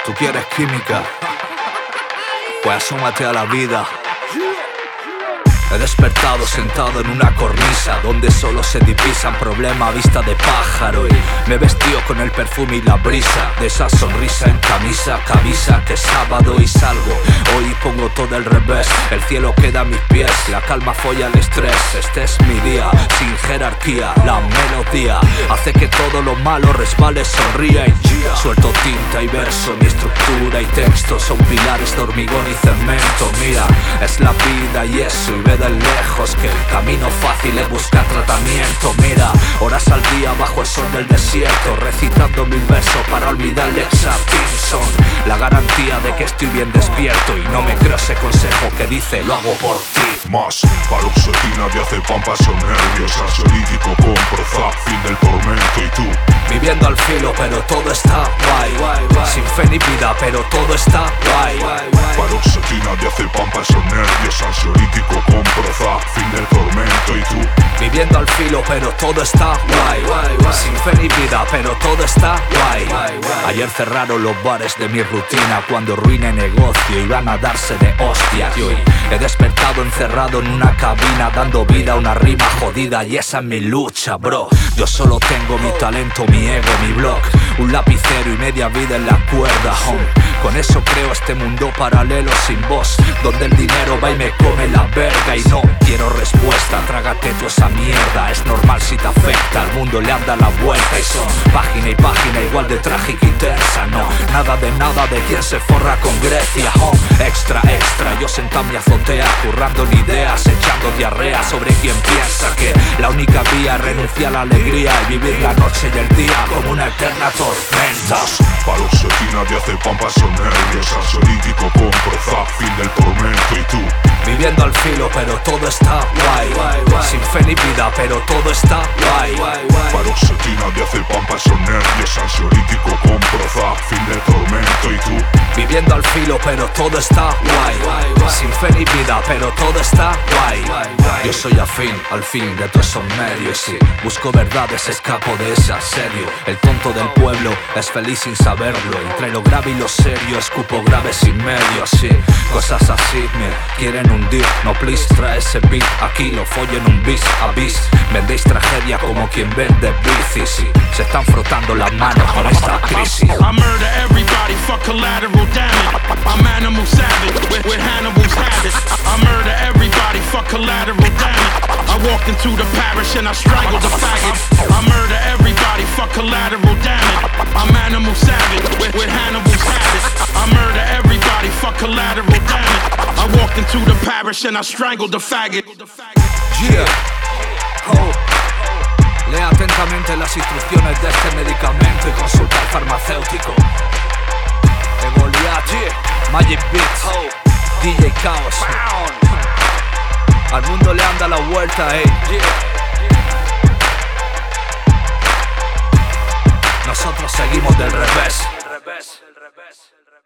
¿Tú quieres química? Pues asómate a la vida. He despertado sentado en una cornisa donde solo se divisan problemas a vista de pájaro. Y me he vestido con el perfume y la brisa de esa sonrisa en camisa que avisa que es sábado y salgo. Hoy pongo todo al revés, el cielo queda a mis pies, la calma folla el estrés. Este es mi día, sin jerarquía, la melodía hace que todo lo malo resbale, sonríe. Suelto tinta y verso, mi estructura y texto son pilares de hormigón y cemento. Mira, es la vida y eso, y ve de lejos que el camino fácil es buscar tratamiento. Mira, horas al día bajo el sol del desierto, recitando 1000 versos para olvidar el Simpson. La garantía de que estoy bien despierto y no me creo ese consejo que dice lo hago por ti. Más paroxetina, diazepam, paso nervios, ansiolítico con Prozac, fin del tormento. Y tú viviendo al filo pero todo está guay, sin fe ni vida pero todo está guay. Paroxetina, diazepam, paso nervios, ansiolítico con Prozac, fin del tormento. Y tú viviendo al filo pero todo está guay, sin fe ni vida pero todo está guay. Ayer cerraron los bares de mi rutina cuando ruiné negocio y van a darse de hostias. Y hoy he despertado encerrado en una cabina dando vida a una rima jodida y esa es mi lucha, bro. Yo solo tengo mi talento, mi ego, mi blog, un lapicero y media vida en la cuerda, home. Con eso creo este mundo paralelo sin voz, donde el dinero va y me come la verga. Y no quiero respuesta, trágate toda esa mierda. Es normal si te afecta, al mundo le anda la vuelta. Y son página y página igual de trágica y tensa. No, nada de quien se forra con Grecia, home. Extra, yo sentado en mi azotea, currando en ideas, echando diarrea sobre quien piensa que la única vía es renunciar a la alegría y vivir la noche y el día como una eterna tormenta. paroxetina, diazepam, paso nervios, ansiolítico con Prozac, fin del tormento. Y tú viviendo al filo pero todo está guay, sin fe ni vida pero todo está guay. Paroxetina, diazepam, paso nervios, ansiolítico con Prozac, fin del tormento. Y tú viviendo al filo pero todo está guay, sin fe ni vida pero todo está guay. Yo soy afín al fin de todos esos medios y si busco verdades escapo de ese asedio. El tonto del pueblo es feliz sin saberlo, entre lo grave y lo serio escupo grave sin medio. Así, cosas así me quieren hundir. No please, trae ese beat, aquí lo follo en un bis a bis. Vendéis tragedia como quien vende bicis y se están frotando las manos con esta crisis. I murder everybody for collateral damage. I'm animal savage with Hannibal's habits. I murder everybody for collateral damage. I walked into the parish and I strangled the faggot. I murder everybody for collateral damage. I'm animal savage with Hannibal's habits. I murder everybody for collateral damage. I walked into the parish and I strangled the faggot. Yeah. Lea atentamente las instrucciones de este medicamento y consulta al farmacéutico. De Goliath, Magic Beats, DJ Chaos. Al mundo le anda la vuelta, Nosotros seguimos del revés.